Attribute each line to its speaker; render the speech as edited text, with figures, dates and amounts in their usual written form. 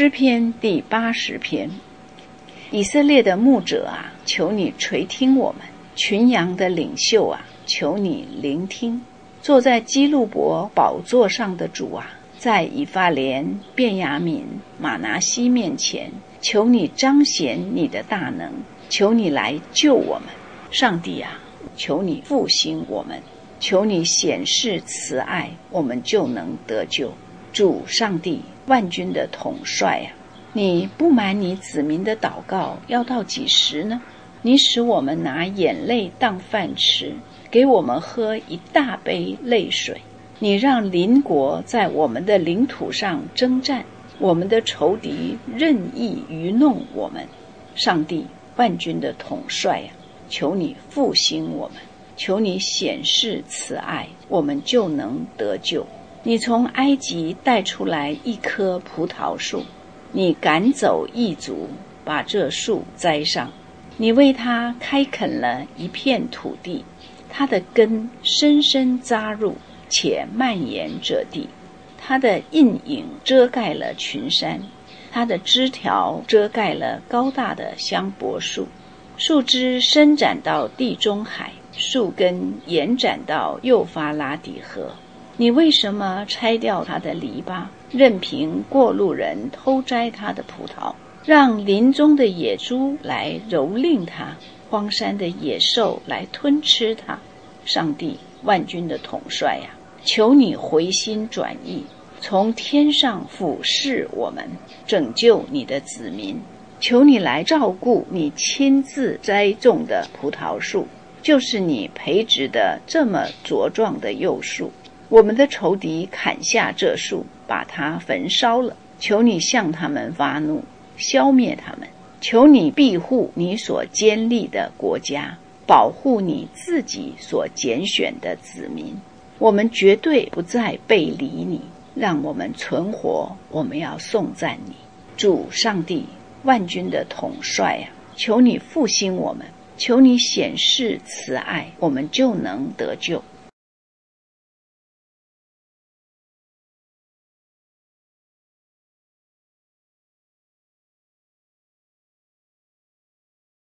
Speaker 1: 诗篇第80篇。以色列的牧者啊，求你垂听我们；群羊的领袖啊，求你聆听。坐在基路伯宝座上的主啊，在以法莲、便雅悯、玛拿西面前，求你彰显你的大能，求你来救我们。上帝啊，求你复兴我们，求你显示慈爱，我们就能得救。主上帝万军的统帅啊，你不满你子民的祷告要到几时呢？你使我们拿眼泪当饭吃，给我们喝一大杯泪水。你让邻国在我们的领土上征战，我们的仇敌任意愚弄我们。上帝万军的统帅啊，求你复兴我们，求你显示慈爱，我们就能得救。你从埃及带出来一棵葡萄树，你赶走异族，把这树栽上。你为它开垦了一片土地，它的根深深扎入，且蔓延这地。它的印影遮盖了群山，它的枝条遮盖了高大的香柏树。树枝伸展到地中海，树根延展到幼发拉底河。你为什么拆掉它的篱笆，任凭过路人偷摘它的葡萄，让林中的野猪来蹂躏它，荒山的野兽来吞吃它？上帝万军的统帅啊，求你回心转意，从天上俯视我们，拯救你的子民。求你来照顾你亲自栽种的葡萄树，就是你培植的这么茁壮的幼树。我们的仇敌砍下这树，把它焚烧了。求你向他们发怒，消灭他们。求你庇护你所坚立的国家，保护你自己所拣选的子民。我们绝对不再背离你，让我们存活，我们要颂赞你。主上帝万军的统帅啊，求你复兴我们，求你显示慈爱，我们就能得救。